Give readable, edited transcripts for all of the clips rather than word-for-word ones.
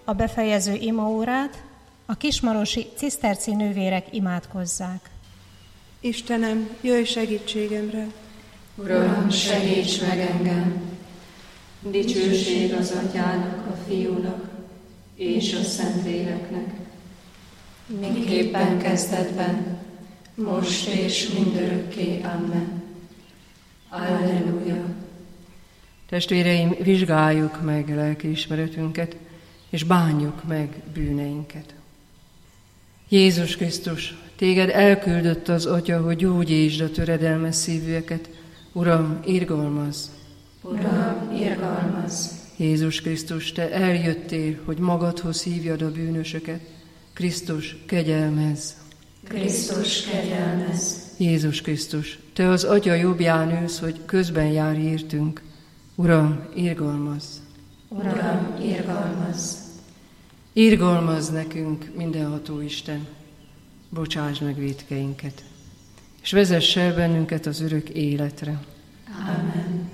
a befejező imaórát a kismarosi ciszterci nővérek imádkozzák. Istenem, jöjj segítségemre! Uram, segíts meg engem! Dicsőség az Atyának, a Fiúnak és a Szentléleknek, miképpen kezdetben, most és mindörökké. Amen. Alleluja! Testvéreim, vizsgáljuk meg lelkiismeretünket, és bánjuk meg bűneinket. Jézus Krisztus, téged elküldött az Atya, hogy gyógyítsd a töredelmes szívűeket. Uram, irgalmazz! Uram, irgalmazz! Jézus Krisztus, te eljöttél, hogy magadhoz hívjad a bűnösöket. Krisztus, kegyelmezz! Krisztus, kegyelmezz! Jézus Krisztus, te az Atya jobbján ülsz, hogy közben jár értünk. Uram, irgalmazz! Uram, irgalmazz! Irgalmazz nekünk, mindenható Isten, bocsásd meg vétkeinket, és vezess el bennünket az örök életre. Amen.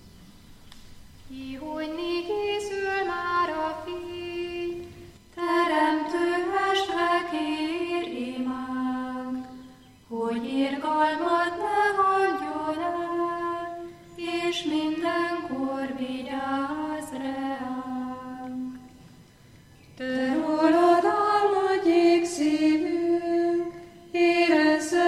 Hogy készül már a fény, teremtő mestre kér imánk, hogy irgalmat ne hagyjon el, és mindenkor vigyázz ránk. Te rólad álmodjék szívünk, érezze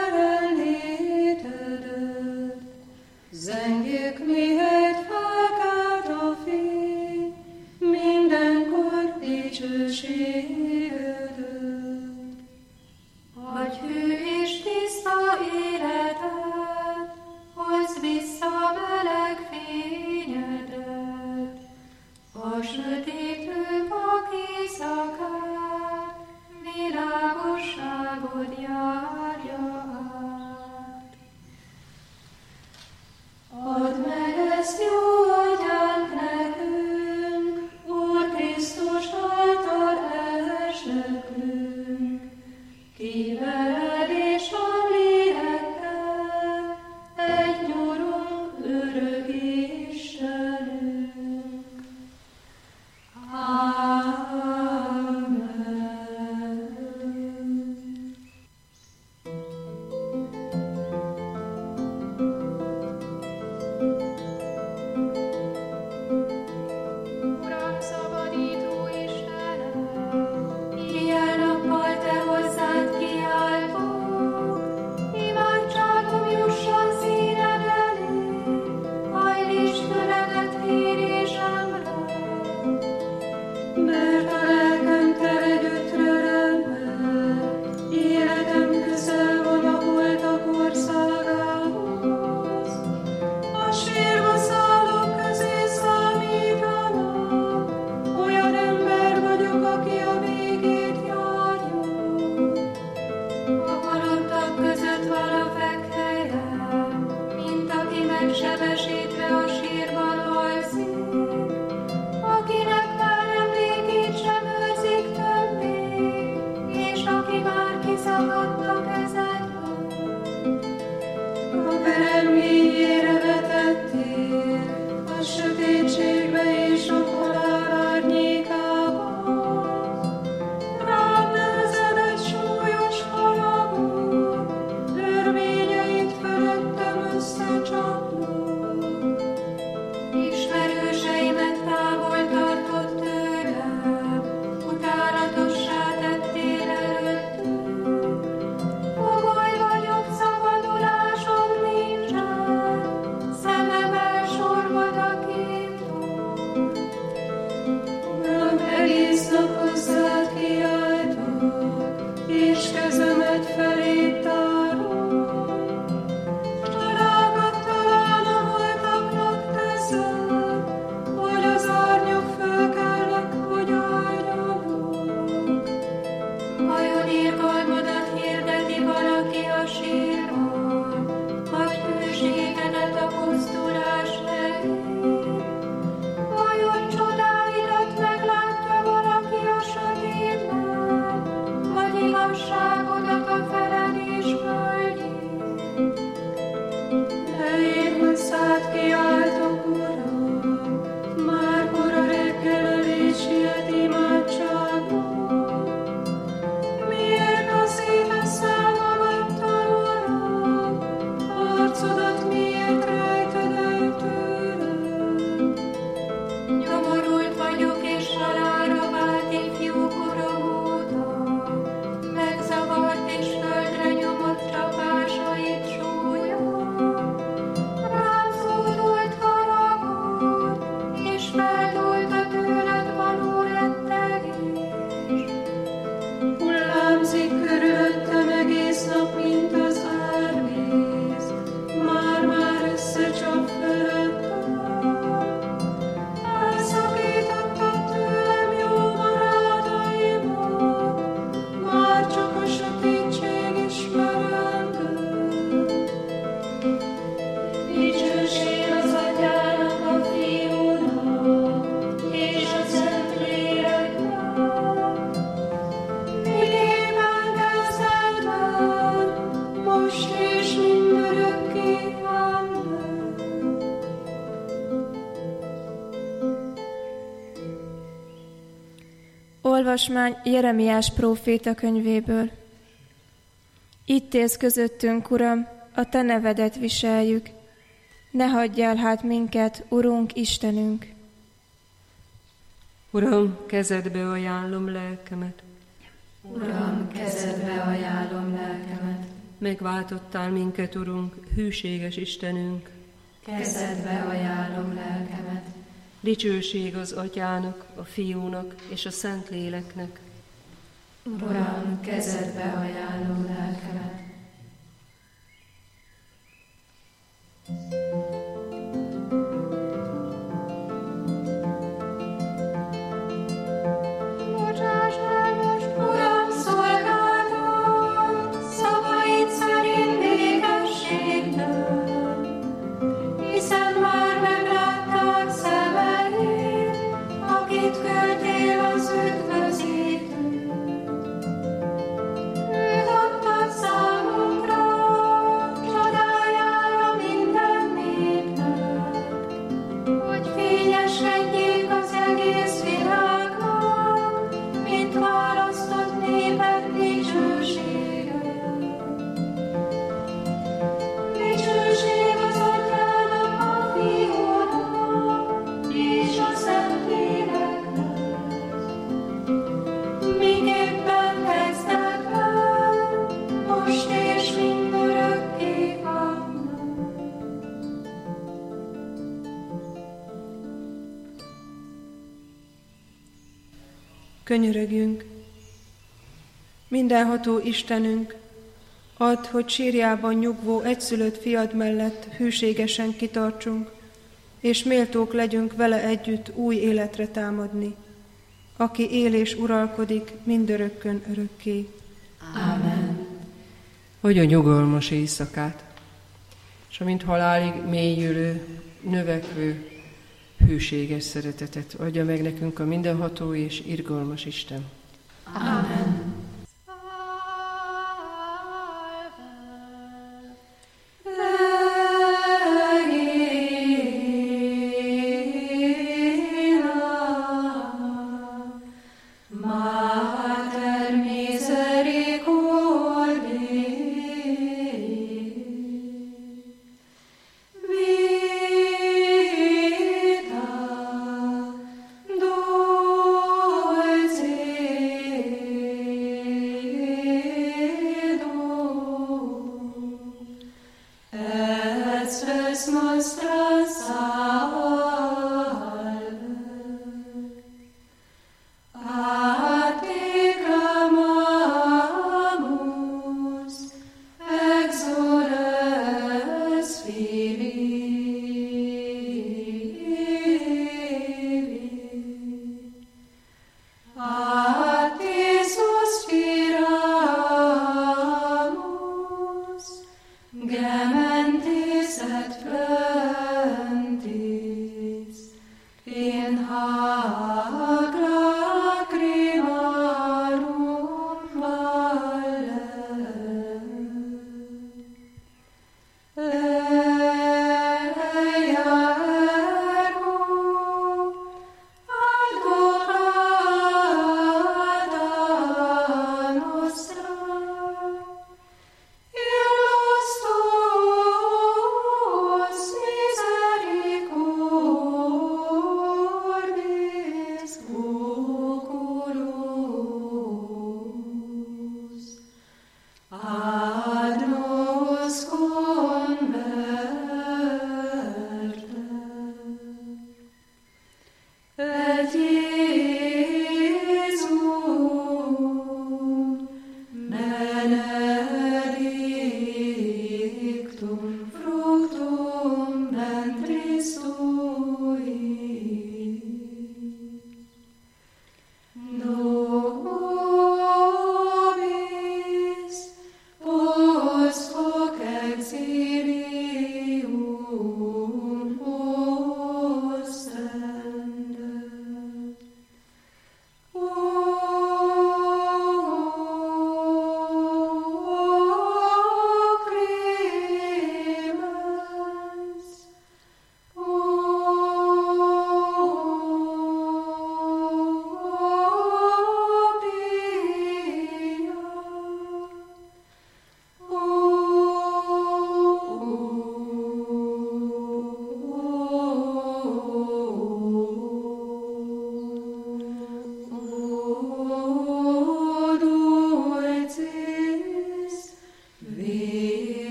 jelenlétedet. Zengjük, mihelyt felkelt a fény, mindenkor dicsőségedet. Adj hű és tiszta életet, hozz vissza meleg fényedet, a sötétlő vak éjszakát, világosságod járja át. Add meg ezt jó atyánk nekünk, Úr Krisztus által esnökünk, ki veled és a lélekkel, egy nyurunk, örök Istenünk. Amen. Uram, szabadító Istenem, ilyen nappal te hozzád kiáltok, imádságom jusson színed elé, hajlítsd füledet kérésemre. Olvasmány Jeremiás próféta könyvéből. Itt élsz közöttünk, Uram, a Te nevedet viseljük. Ne hagyjál hát minket, Urunk, Istenünk! Uram, kezedbe ajánlom lelkemet. Uram, kezedbe ajánlom lelkemet. Megváltottál minket, Urunk, hűséges Istenünk. Kezedbe ajánlom lelkemet. Dicsőség az Atyának, a Fiúnak és a Szentléleknek. Uram, kezedbe ajánlom lelkemet. Bocsáss el most, Uram, szolgáltat, szavaid szerint békességgel, hiszen már meglátták szemeid, akit küldtél az üdvözítő. Őt adtad számunkra, csodájára minden népnek, hogy fényesedjék az egész világnak, mint választott népek dicsősége. Dicsőség az Atyának, a Fiúnak és a Szentléleknek, miképpen kezdetben, most és mindörökké. Amen. Könyörögjünk! Mindenható Istenünk, add, hogy sírjában nyugvó egyszülött fiad mellett hűségesen kitartsunk, és méltók legyünk vele együtt új életre támadni, aki él és uralkodik mindörökkön örökké. Amen. Adj a nyugalmas éjszakát, és amint halálig mélyülő, növekvő, hűséges szeretetet adja meg nekünk a mindenható és irgalmas Isten. Amen. Mater misericordiae, vita dulcis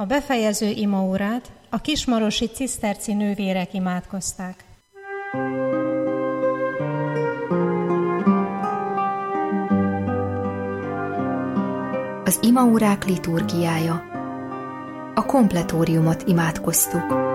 A befejező imaórát a kismarosi ciszterci nővérek imádkozták. Az imaórák liturgiája. A kompletóriumot imádkoztuk.